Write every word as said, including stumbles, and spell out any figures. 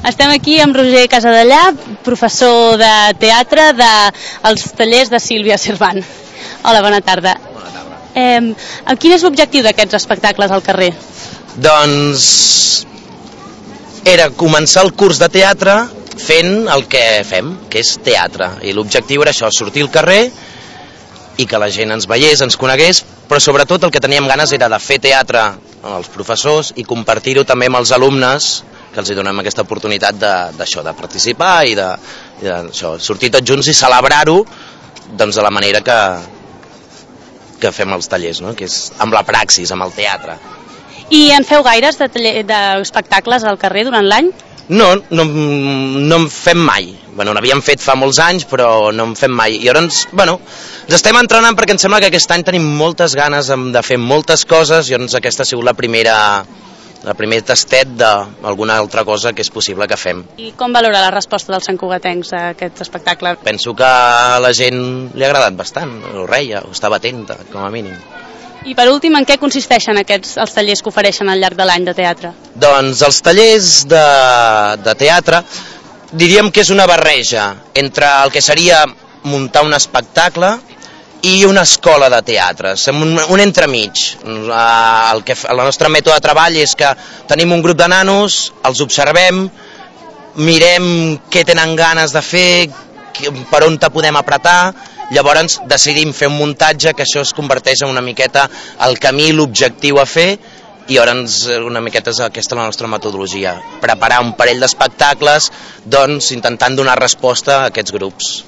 Estem aquí amb Roger Casadellà, professor de teatre dels tallers de Sílvia Servant. Hola, bona tarda. Bona tarda. Eh, quin és l'objectiu d'aquests espectacles al carrer? Doncs era començar el curs de teatre fent el que fem, que és teatre. I l'objectiu era això, sortir al carrer i que la gent ens veiés, ens conegués, però sobretot el que teníem ganes era de fer teatre als professors i compartir-ho també amb els alumnes, que els donem aquesta oportunitat d'això, de, de participar i de, i de això, sortir tots junts i celebrar-ho doncs, de la manera que, que fem els tallers, no? Que és amb la praxis, amb el teatre. I en feu gaires d'espectacles al carrer durant l'any? No, no, no en fem mai. Bueno, n'havíem fet fa molts anys, però no en fem mai. I llavors, bueno, ens estem entrenant perquè em sembla que aquest any tenim moltes ganes de fer moltes coses i llavors aquesta ha sigut la primera, la primer tastet d'alguna altra cosa que és possible que fem. I com valora la resposta dels santcugatencs a aquest espectacle? Penso que a la gent li ha agradat bastant, ho reia, ho estava atenta, com a mínim. I per últim, en què consisteixen aquests els tallers que ofereixen al llarg de l'any de teatre? Doncs els tallers de, de teatre diríem que és una barreja entre el que seria muntar un espectacle i una escola de teatre, un, un entremig. El que, el nostre mètode de treball és que tenim un grup de nanos, els observem, mirem què tenen ganes de fer, per on te podem apretar, llavors decidim fer un muntatge que això es converteix en una miqueta el camí, l'objectiu a fer, i llavors una miqueta és aquesta la nostra metodologia, preparar un parell d'espectacles doncs intentant donar resposta a aquests grups.